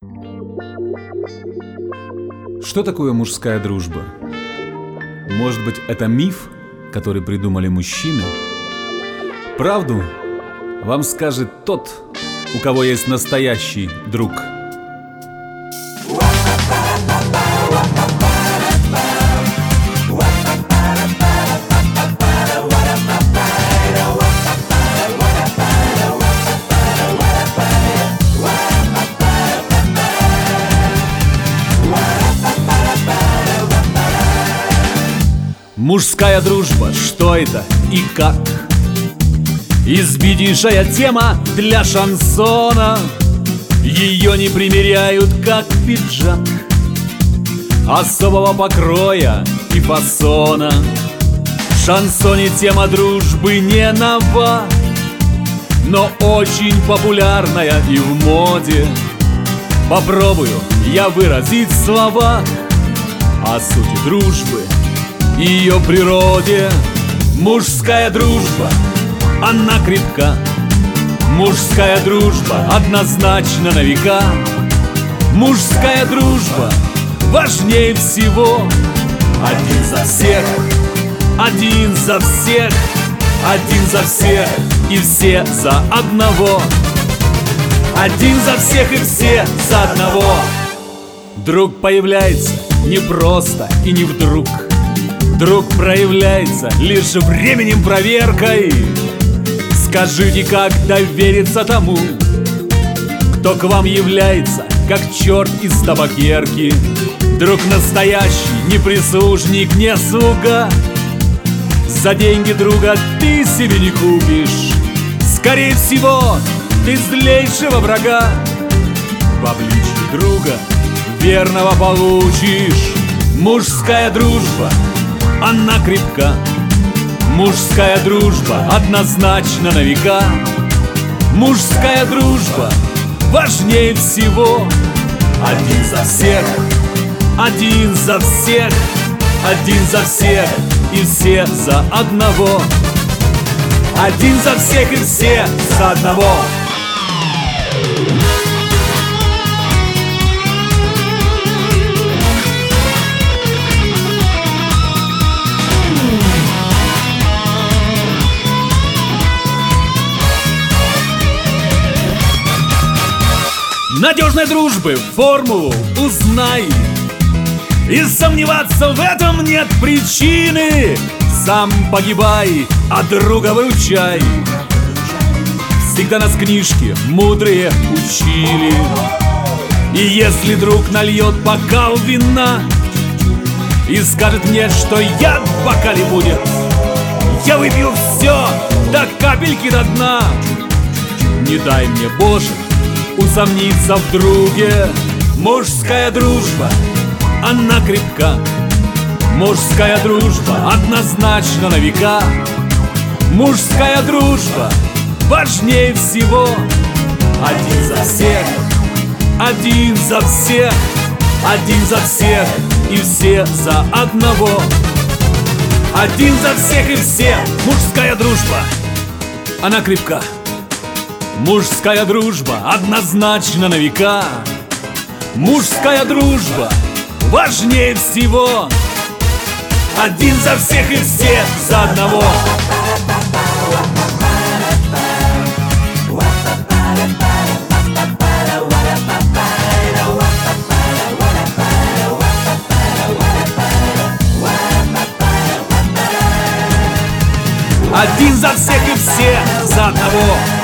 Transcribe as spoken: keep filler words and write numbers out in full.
Что такое мужская дружба? Может быть, это миф, который придумали мужчины? Правду вам скажет тот, у кого есть настоящий друг. Мужская дружба, что это и как? Избитейшая тема для шансона. Ее не примеряют, как пиджак, особого покроя и фасона. В шансоне тема дружбы не нова, но очень популярная и в моде. Попробую я выразить в словах о сути дружбы и ее природе. Мужская дружба, она крепка. Мужская дружба однозначно на века. Мужская дружба важнее всего. Один за всех, один за всех, один за всех и все за одного. Один за всех и все за одного. Друг появляется не просто и не вдруг. Друг проявляется лишь временем проверкой. Скажите, как довериться тому, кто к вам является, как черт из табакерки? Друг настоящий, не прислужник, не слуга. За деньги друга ты себе не купишь. Скорее всего, ты злейшего врага в обличье друга верного получишь. Мужская дружба, она крепка. Мужская дружба однозначно на века. Мужская дружба важнее всего. Один за всех, один за всех, один за всех и все за одного. Один за всех и все за одного. Надежной дружбы формулу узнай, и сомневаться в этом нет причины. Сам погибай, а друга выручай. Всегда нас книжки мудрые учили. И если друг нальет бокал вина и скажет мне, что яд в бокале будет, я выпью все до капельки до дна. Не дай мне, Боже, усомниться в друге. Мужская дружба, она крепка. Мужская дружба однозначно на века. Мужская дружба важнее всего. Один за всех, один за всех, один за всех и все за одного. Один за всех и все. Мужская дружба, она крепка. Мужская дружба однозначно на века. Мужская дружба важнее всего. Один за всех и все за одного. Один за всех и все за одного.